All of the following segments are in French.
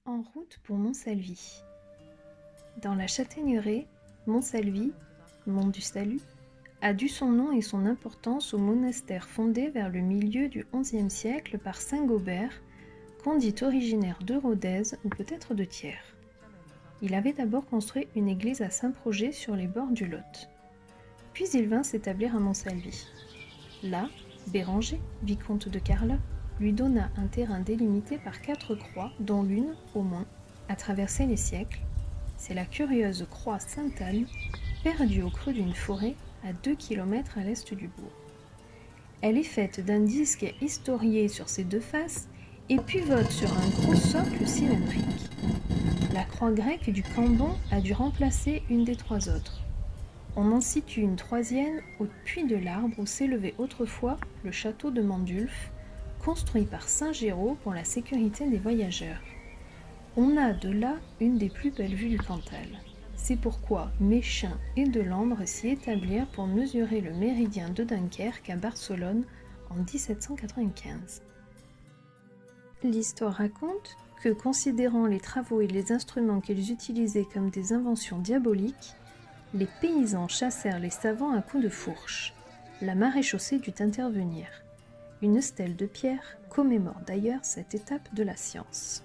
En route pour Montsalvi. Dans la Châtaigneraie, Montsalvi, mont du Salut, a dû son nom et son importance au monastère fondé vers le milieu du XIe siècle par saint Gaubert, qu'on dit originaire de Rodez ou peut-être de Thiers. Il avait d'abord construit une église à Saint-Projet sur les bords du Lot. Puis il vint s'établir à Montsalvi. Là, Béranger, vicomte de Carlat, lui donna un terrain délimité par 4 croix, dont l'une, au moins, a traversé les siècles. C'est la curieuse croix Sainte-Anne, perdue au creux d'une forêt à 2 km à l'est du bourg. Elle est faite d'un disque historié sur ses 2 faces et pivote sur un gros socle cylindrique. La croix grecque du Cambon a dû remplacer une des 3 autres. On en situe une 3e au puy de l'Arbre où s'élevait autrefois le château de Mandulph, construit par saint Géraud pour la sécurité des voyageurs. On a de là une des plus belles vues du Cantal. C'est pourquoi Méchain et Delambre s'y établirent pour mesurer le méridien de Dunkerque à Barcelone en 1795. L'histoire raconte que, considérant les travaux et les instruments qu'ils utilisaient comme des inventions diaboliques, les paysans chassèrent les savants à coups de fourche. La maréchaussée dut intervenir. Une stèle de pierre commémore d'ailleurs cette étape de la science.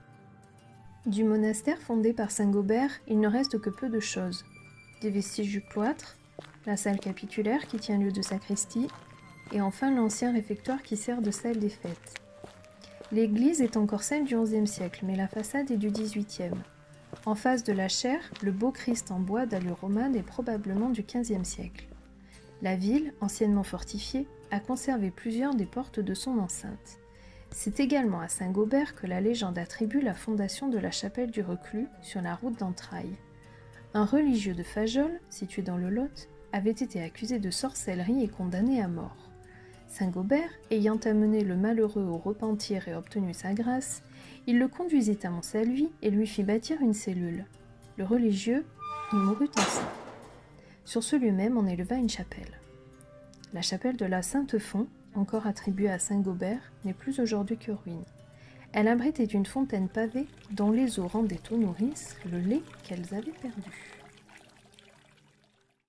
Du monastère fondé par saint Gaubert, il ne reste que peu de choses. Des vestiges du cloître, la salle capitulaire qui tient lieu de sacristie, et enfin l'ancien réfectoire qui sert de salle des fêtes. L'église est encore celle du XIe siècle, mais la façade est du XVIIIe. En face de la chaire, le beau Christ en bois d'allure romane est probablement du XVe siècle. La ville, anciennement fortifiée, a conservé plusieurs des portes de son enceinte. C'est également à saint Gaubert que la légende attribue la fondation de la chapelle du Reclus sur la route d'Entrailles. Un religieux de Fajoles, situé dans le Lot, avait été accusé de sorcellerie et condamné à mort. Saint Gaubert, ayant amené le malheureux au repentir et obtenu sa grâce, il le conduisit à Montsalvi et lui fit bâtir une cellule. Le religieux y mourut ainsi. Sur ce lieu même, on éleva une chapelle. La chapelle de la Sainte-Font, encore attribuée à saint Gaubert, n'est plus aujourd'hui que ruine. Elle abritait une fontaine pavée dont les eaux rendaient aux nourrices le lait qu'elles avaient perdu.